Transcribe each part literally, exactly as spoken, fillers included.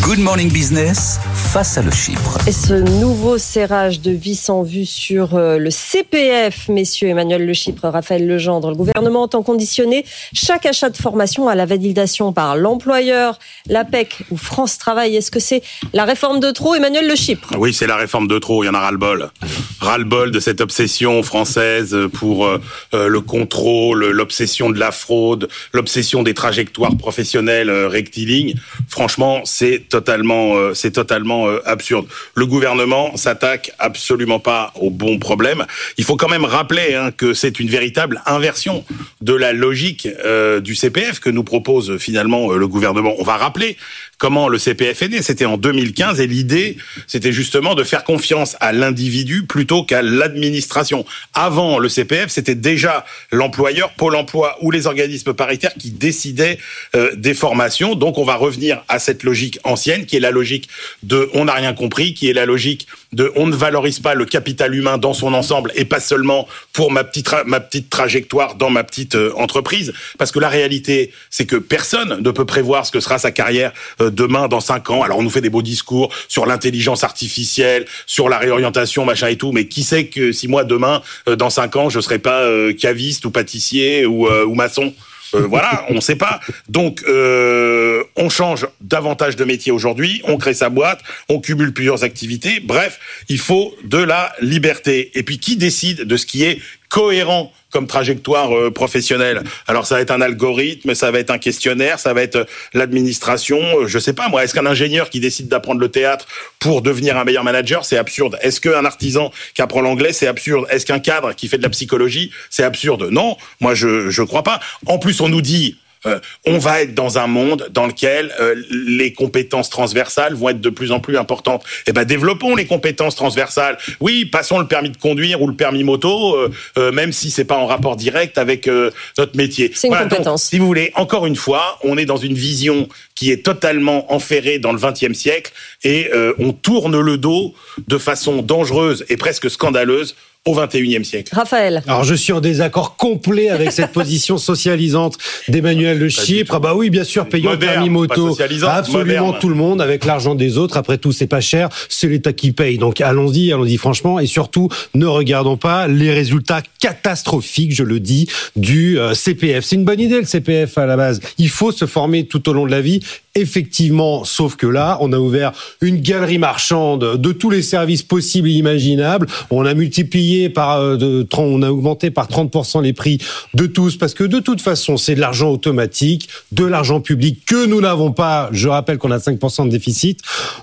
Good Morning Business, face à Le Chypre. Et ce nouveau serrage de vis en vue sur le C P F, messieurs Emmanuel Le Chypre, Raphaël Legendre, le gouvernement entend conditionner chaque achat de formation à la validation par l'employeur, l'APEC ou France Travail. Est-ce que c'est la réforme de trop, Emmanuel Le Chypre ? Oui, c'est la réforme de trop, il y en a ras-le-bol. Ras-le-bol de cette obsession française pour euh, le contrôle, l'obsession de la fraude, l'obsession des trajectoires professionnelles euh, rectilignes. Franchement, c'est totalement, euh, c'est totalement euh, absurde. Le gouvernement s'attaque absolument pas au bon problème. Il faut quand même rappeler hein, que c'est une véritable inversion de la logique euh, du C P F que nous propose finalement euh, le gouvernement. On va rappeler comment le C P F est né. C'était en deux mille quinze et l'idée, c'était justement de faire confiance à l'individu plutôt qu'à l'administration. Avant le C P F, c'était déjà l'employeur, Pôle emploi ou les organismes paritaires qui décidaient euh, des formations. Donc on va revenir à cette logique ancienne qui est la logique de on n'a rien compris, qui est la logique de on ne valorise pas le capital humain dans son ensemble et pas seulement pour ma petite tra- ma petite trajectoire dans ma petite euh, entreprise. Parce que la réalité, c'est que personne ne peut prévoir ce que sera sa carrière euh, demain, dans cinq ans. Alors on nous fait des beaux discours sur l'intelligence artificielle, sur la réorientation, machin et tout, mais qui sait que si moi demain, euh, dans cinq ans, je serai pas euh, caviste ou pâtissier ou, euh, ou maçon. Euh, voilà, on ne sait pas. Donc, euh, on change davantage de métier aujourd'hui, on crée sa boîte, on cumule plusieurs activités. Bref, il faut de la liberté. Et puis, qui décide de ce qui est cohérent comme trajectoire euh, professionnelle? Alors, ça va être un algorithme, ça va être un questionnaire, ça va être euh, l'administration. Euh, je sais pas, moi, est-ce qu'un ingénieur qui décide d'apprendre le théâtre pour devenir un meilleur manager, c'est absurde? Est-ce qu'un artisan qui apprend l'anglais, c'est absurde? Est-ce qu'un cadre qui fait de la psychologie, c'est absurde? Non, moi, je je crois pas. En plus, on nous dit... Euh, on va être dans un monde dans lequel euh, les compétences transversales vont être de plus en plus importantes. Eh ben, développons les compétences transversales. Oui, passons le permis de conduire ou le permis moto, euh, euh, même si c'est pas en rapport direct avec euh, notre métier. C'est une voilà, compétence. Donc, si vous voulez, encore une fois, on est dans une vision qui est totalement enferrée dans le vingtième siècle et euh, on tourne le dos de façon dangereuse et presque scandaleuse au vingt et unième siècle. Raphaël. Alors, je suis en désaccord complet avec cette position socialisante d'Emmanuel Le Chypre. Ah bah oui, bien sûr, payant le permis moto. Absolument moderne. Tout le monde avec l'argent des autres. Après tout, c'est pas cher. C'est l'État qui paye. Donc, allons-y, allons-y franchement. Et surtout, ne regardons pas les résultats catastrophiques, je le dis, du euh, C P F. C'est une bonne idée, le C P F, à la base. Il faut se former tout au long de la vie. Effectivement, sauf que là, on a ouvert une galerie marchande de tous les services possibles et imaginables. On a multiplié par, euh, de, on a augmenté par trente pour cent les prix de tous, parce que de toute façon, c'est de l'argent automatique, de l'argent public que nous n'avons pas. Je rappelle qu'on a cinq pour cent de déficit,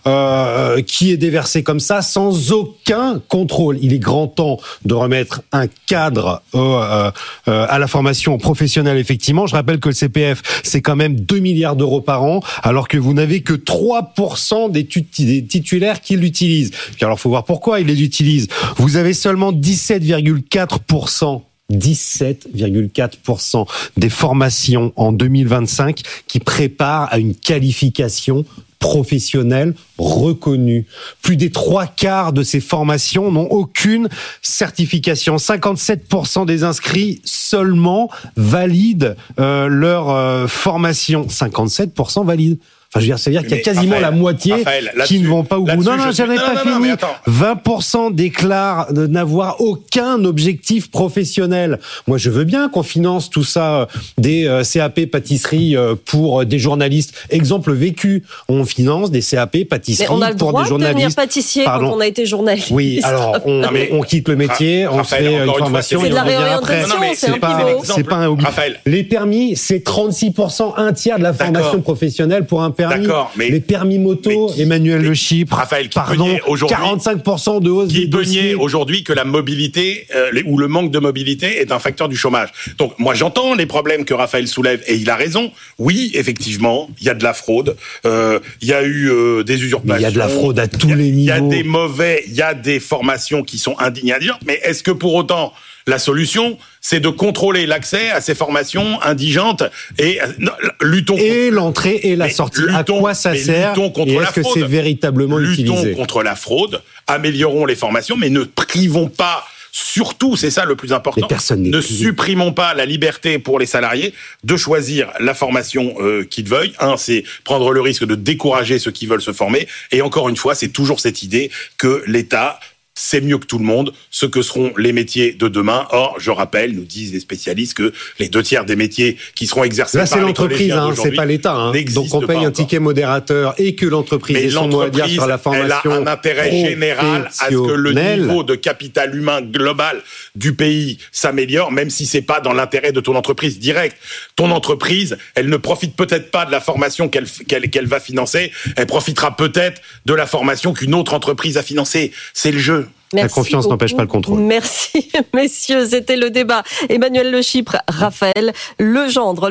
euh, qui est déversé comme ça, sans aucun contrôle. Il est grand temps de remettre un cadre euh, euh, à la formation professionnelle, effectivement. Je rappelle que le C P F, c'est quand même deux milliards d'euros par an, alors que vous n'avez que trois pour cent des, tut- des titulaires qui l'utilisent. Puis alors, faut voir pourquoi ils les utilisent. Vous avez seulement dix-sept virgule quatre pour cent dix-sept virgule quatre pour cent des formations en deux mille vingt-cinq qui préparent à une qualification professionnelle reconnue. Plus des trois quarts de ces formations n'ont aucune certification. cinquante-sept pour cent des inscrits seulement valident euh, leur euh, formation. cinquante-sept pour cent valident. Enfin, je veux dire, ça veut dire qu'il y a quasiment Raphaël, la moitié Raphaël, qui ne vont pas au bout. Non, non, j'en ai pas non, fini. Non, vingt pour cent déclarent de n'avoir aucun objectif professionnel. Moi, je veux bien qu'on finance tout ça, des euh, C A P pâtisserie euh, pour des journalistes. Exemple vécu, on finance des C A P pâtisserie pour des journalistes. Mais on a le droit de devenir pâtissier Pardon. quand on a été journaliste. Oui, alors on, Non, mais, on quitte le métier, on Raphaël, fait une une formation fois, c'est et de on la revient après. réorientation, Non, mais c'est c'est un pas, pivot. c'est pas un hobby. Raphaël. Les permis, c'est trente-six pour cent, un tiers de la formation D'accord. professionnelle pour un permis. D'accord, mais- les permis moto, mais qui- Emmanuel mais- Le Chypre, Raphaël, qui peut pardon, nier aujourd'hui- quarante-cinq pour cent de hausse Qui des peut dossiers. nier aujourd'hui que la mobilité euh, les- ou le manque de mobilité est un facteur du chômage. Donc moi j'entends les problèmes que Raphaël soulève et il a raison. Oui, effectivement, il y a de la fraude, euh, il y a eu euh, des usurpations. Mais il y a de la fraude à tous Il y a- les Il y a niveaux. des mauvais, il y a des formations qui sont indignes à dire. Mais est-ce que pour autant la solution, c'est de contrôler l'accès à ces formations indigentes et non, luttons Et l'entrée et la Mais sortie. luttons- à quoi ça mais sert luttons contre et la est-ce que fraude. c'est véritablement luttons utilisé? contre la fraude, améliorons les formations, mais ne privons pas Surtout, c'est ça le plus important, ne supprimons pas la liberté pour les salariés de choisir la formation euh, qu'ils veuillent. Un, c'est prendre le risque de décourager ceux qui veulent se former. Et encore une fois, c'est toujours cette idée que l'État c'est mieux que tout le monde ce que seront les métiers de demain. Or, je rappelle, nous disent les spécialistes, que les deux tiers des métiers qui seront exercés Là, par les l'entreprise, hein, c'est pas l'État. Hein. Donc, on paye un encore. ticket modérateur et que l'entreprise ait son mot à dire sur la formation. Elle a un intérêt général à ce que le niveau de capital humain global du pays s'améliore, même si c'est pas dans l'intérêt de ton entreprise directe. Ton entreprise, elle ne profite peut-être pas de la formation qu'elle, qu'elle, qu'elle va financer, elle profitera peut-être de la formation qu'une autre entreprise a financée. C'est le jeu. Merci la confiance beaucoup. n'empêche pas le contrôle. Merci, messieurs. C'était le débat. Emmanuel Le Chypre, Raphaël Legendre.